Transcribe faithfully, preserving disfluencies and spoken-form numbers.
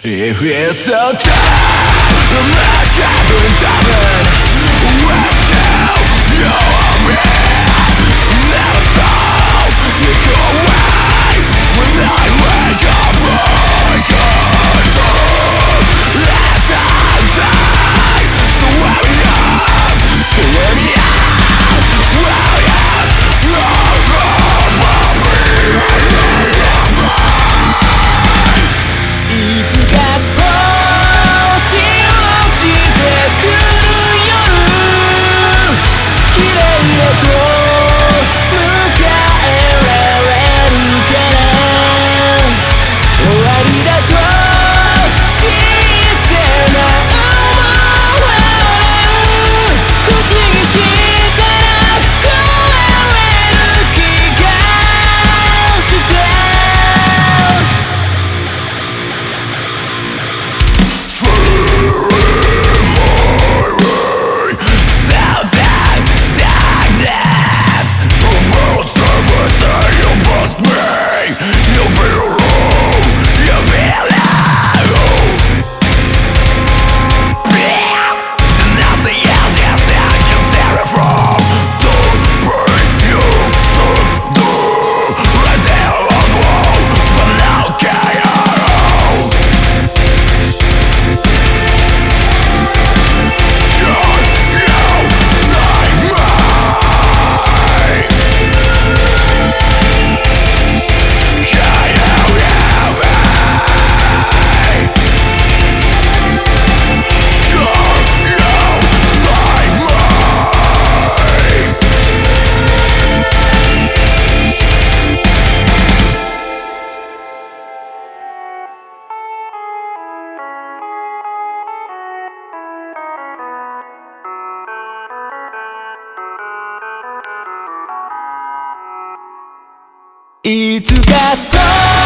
If it's a time, like I've been driving, where shall you be? Never thought you'd go away when I wake up broken through. Last time, so where we are, so where we are, well yes, no, no, no,いつか星落ちてくる夜綺麗なと迎えられるから終わりだと知ってな思われる口にしたら壊れる気がしていつか